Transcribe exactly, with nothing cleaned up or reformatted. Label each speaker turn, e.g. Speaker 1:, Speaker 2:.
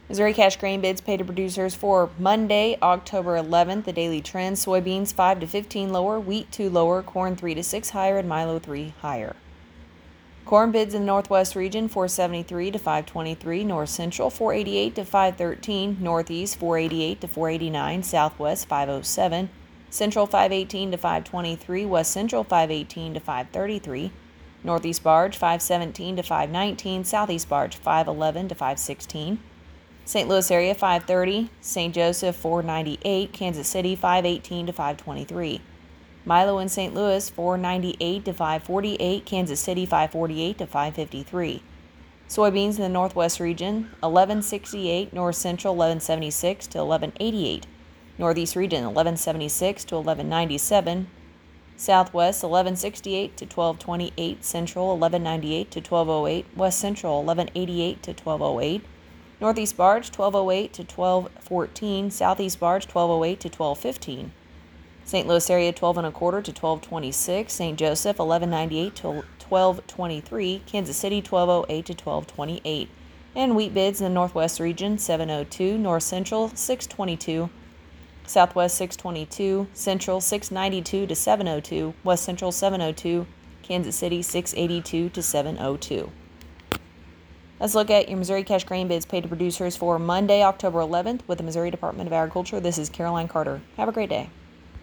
Speaker 1: Missouri cash grain bids paid to producers for Monday, October eleventh. The daily trend: soybeans five to fifteen lower, wheat two lower, corn three to six higher, and milo three higher. Corn bids in the Northwest region: four seventy-three to five twenty-three, North Central four eighty-eight to five thirteen, Northeast four eighty-eight to four eighty-nine, Southwest five oh seven, Central five eighteen to five twenty-three, West Central five eighteen to five thirty-three, Northeast barge five seventeen to five nineteen, Southeast barge five eleven to five sixteen. Saint Louis area five thirty, Saint Joseph four ninety-eight, Kansas City five eighteen to five twenty-three. Milo in Saint Louis four ninety-eight to five forty-eight, Kansas City five forty-eight to five fifty-three. Soybeans in the Northwest region eleven sixty-eight, North Central eleven seventy-six to eleven eighty-eight, Northeast region eleven seventy-six to eleven ninety-seven, Southwest eleven sixty-eight to twelve twenty-eight, Central eleven ninety-eight to twelve oh eight, West Central eleven eighty-eight to twelve oh eight, Northeast barge twelve oh eight to twelve fourteen, Southeast barge twelve oh eight to twelve fifteen. Saint Louis area twelve and a quarter to twelve twenty-six, Saint Joseph eleven ninety-eight to twelve twenty-three, Kansas City twelve oh eight to twelve twenty-eight. And wheat bids in the Northwest region seven oh two, North Central six twenty-two, Southwest six twenty-two, Central six ninety-two to seven oh two, West Central seven oh two, Kansas City six eighty-two to seven oh two. Let's look at your Missouri cash grain bids paid to producers for Monday, October eleventh with the Missouri Department of Agriculture. This is Caroline Carter. Have a great day.